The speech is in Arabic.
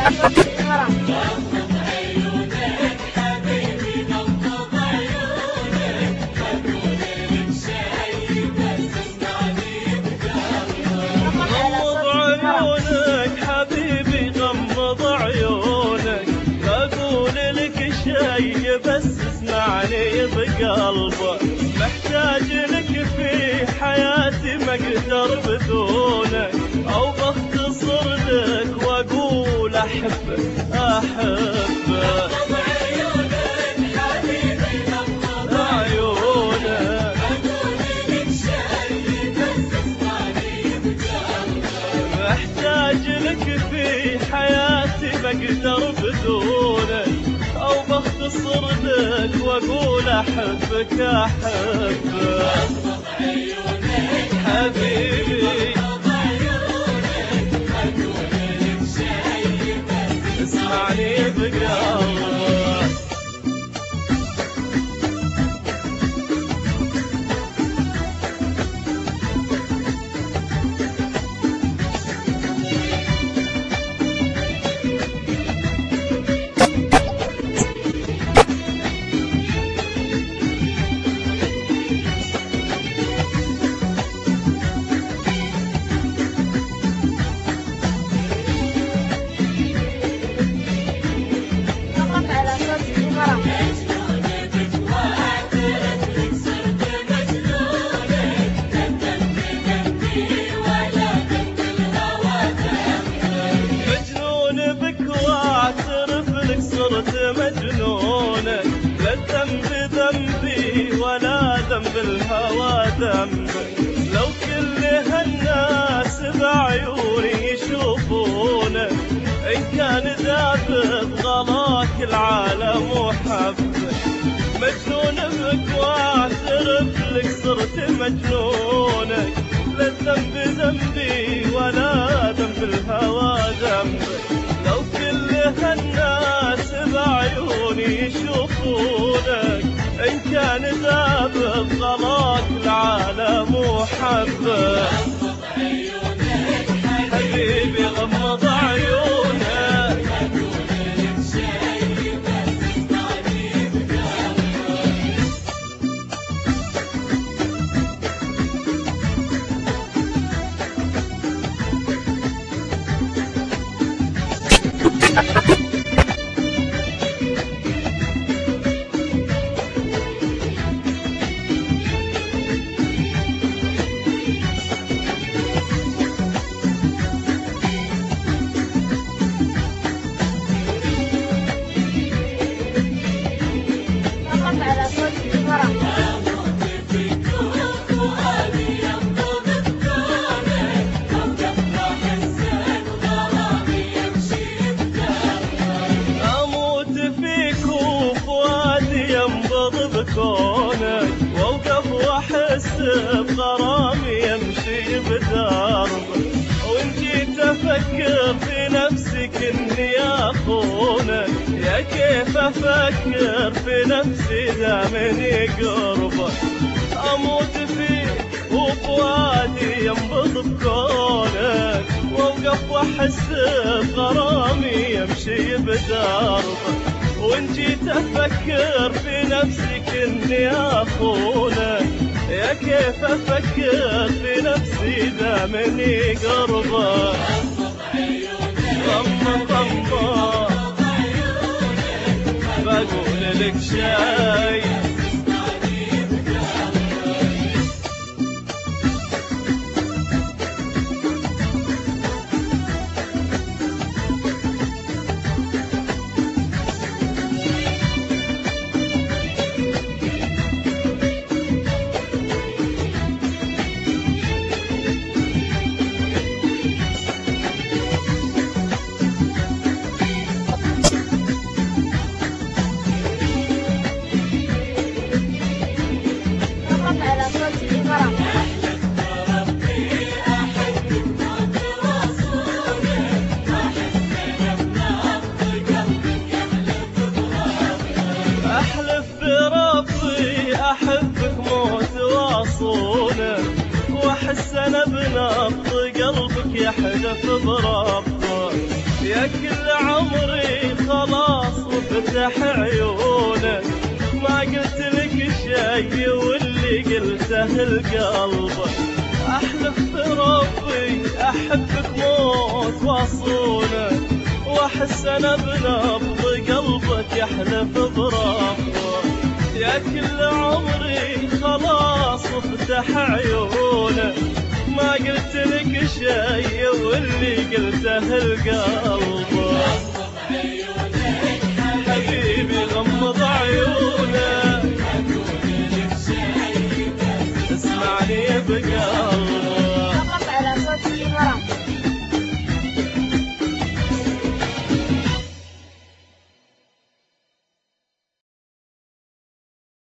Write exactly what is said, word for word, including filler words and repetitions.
بس اسمعني بقلبه، محتاج لك في حياتي ما اقدر بدونك، او بختصر لك واقول احبك احبك. غمض عيونك حبيبي غمض عيونك، اقول لك شي بس اسمعني بقلبك، محتاج لك في حياتي ما اقدر بدونك، أو بختصر لك وأقول أحبك أحبك. غمض عيونك حبيبي غمض عيونك، أقول لك شي بس اسمعني بقلبك. صرت مجنونك، لا الذنب ذنبي ولا ذنب الهوى ذنبك، لو كل هالناس بعيوني يشوفونك، إن كان ذابت غلاك العالم وحبك، مجنون بك واعترف لك صرت مجنونك، لا الذنب ذنبي ولا ذنب الهوى ذنبك، لو كل هالناس بعيوني يشوفونك، إن كان ذابت غلاك العالم وحبك. غمض عيونك حبيبي غمض عيونك، أقول لك شي بس اسمعني بقلبك. كونك واوقف واحس بغرامي يمشي بدربك، وان جيت افكر في نفسك اني اخونك، يا كيف افكر في نفسي دامني قربك، اموت فيك وفؤادي ينبض بكونك، واوقف واحس بغرامي يمشي بدربك، وان جيت افكر في نفسك اني اخونك، يا كيف افكر في نفسي دامني قربك. غمض غمض بقول لك شي واحس انا بنبض قلبك يحلف بربه، يا يا كل عمري خلاص وفتح عيونك، ما قلت لك شي واللي قلته القلب. احلف بربي احبك موت واصونك، واحس انا بنبض قلبك يحلف برفضك. يا كل عمري خلاص وفتح عيونك، ما قلت لك شي واللي قلته القلب. حبيبي غمض عيونك